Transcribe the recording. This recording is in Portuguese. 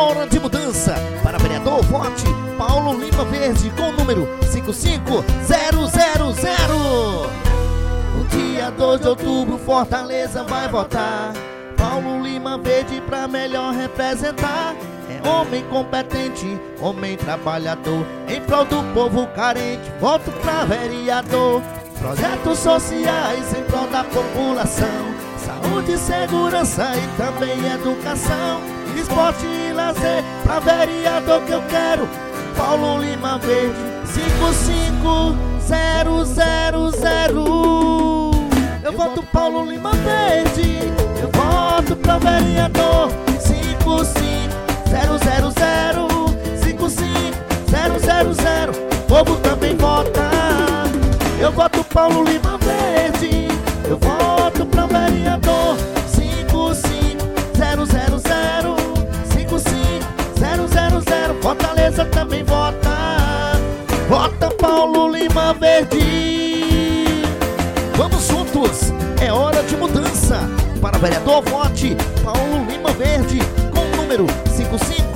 hora de mudança. Para vereador, vote Paulo Lima Verde com o número 55000. No dia 2 de outubro, Fortaleza vai votar Paulo Lima Verde pra melhor representar. É homem competente, homem trabalhador, em prol do povo carente, voto pra vereador. Projetos sociais em prol da população, saúde, segurança e também educação, esporte e lazer, pra vereador que eu quero Paulo Lima Verde 55000. Eu voto Paulo Lima Verde, eu voto pra vereador 55000. O povo também vota. Eu voto Paulo Lima Verde, eu voto pra vereador 55000. Fortaleza também vota. Vota Paulo Lima Verde. Vamos juntos, é hora de mudança. Para vereador, vote Paulo Lima Verde com o número 55000.